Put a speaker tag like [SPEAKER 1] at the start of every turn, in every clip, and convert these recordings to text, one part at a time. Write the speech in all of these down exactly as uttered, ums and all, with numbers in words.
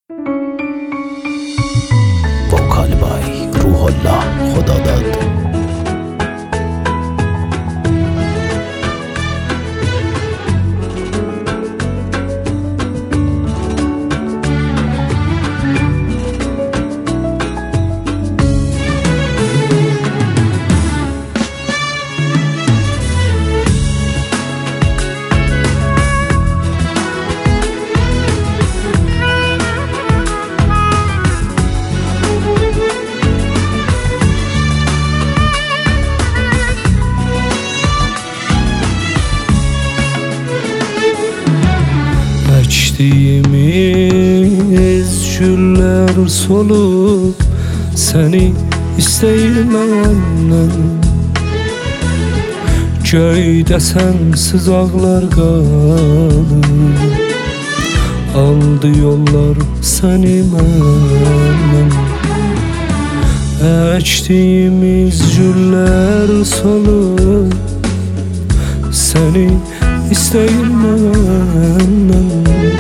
[SPEAKER 1] Vokal by Ruhollah Khodadad.
[SPEAKER 2] Ektiğimiz güller solup seni isteyirmenden, göyde sensiz ağlar qalıb, aldı yollar seni məndən. Ektiğimiz güller solup seni isteyirmenden,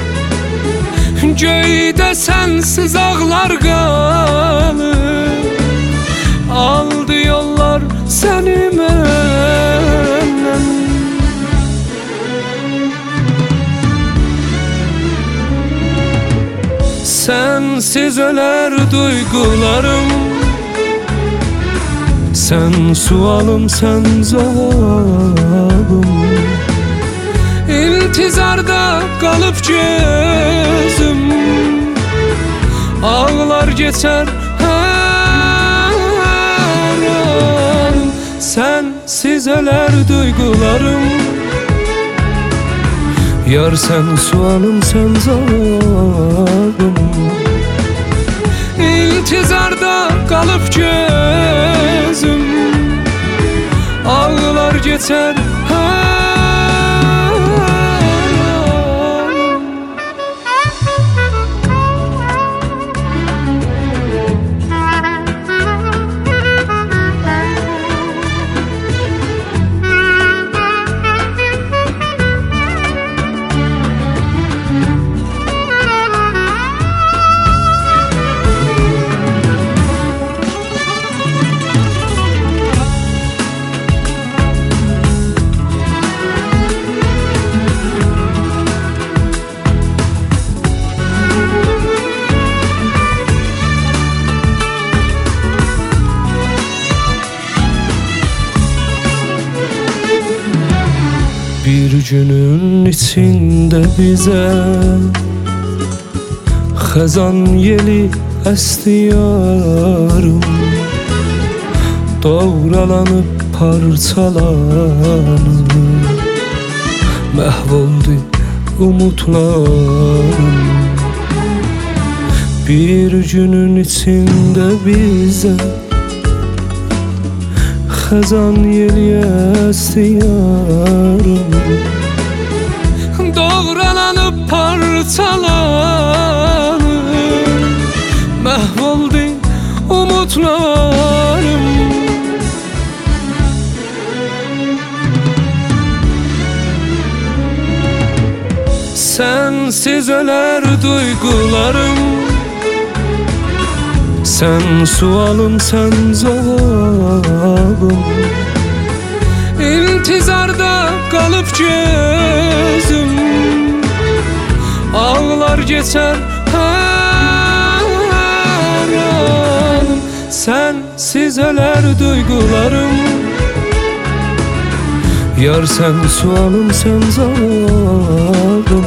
[SPEAKER 2] göyde sensiz ağlar qalıb, aldı yollar səni məndən. Sensiz ölər duygularım, sen sualım, sen cavabım. İntizarda kalıp gözüm, ağlar geçer her an. Sensiz öler duygularım, yar sen sualım, sen cevabım. İntizarda kalıp gözüm, ağlar geçer her. Bir günün içinde bize xəzan yeli əsti yarım, doğralanıp parçalanıp məhv oldu umutlarım. Bir günün içinde bize xəzan yeli əsti yarım, doğralanıp parçalanıp məhv oldu umutlarım. Sensiz öler duygularım, sen sualım, sen cevabım. İntizarda kalıp gözüm, ağlar geçer her an. Sensiz öler duygularım, yar sen sualım, sen cevabım.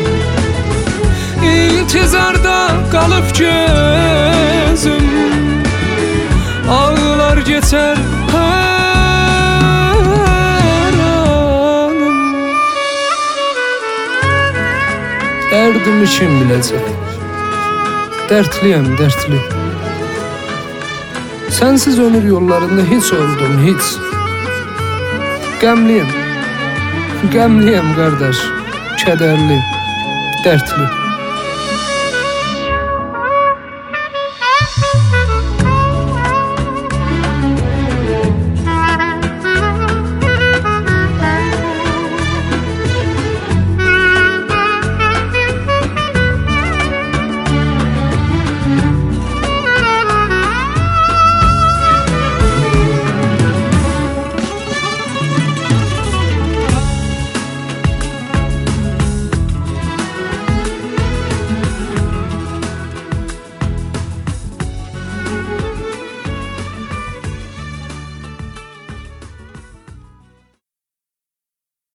[SPEAKER 2] İntizarda kalıp gözüm, ağlar geçer her anım. Derdimi kim bilecek? Dertliyim, dertli. Sensiz ömür yollarında hiç oldum, hiç. Qəmliyim, qəmliyim kardeş, kederli, dertli.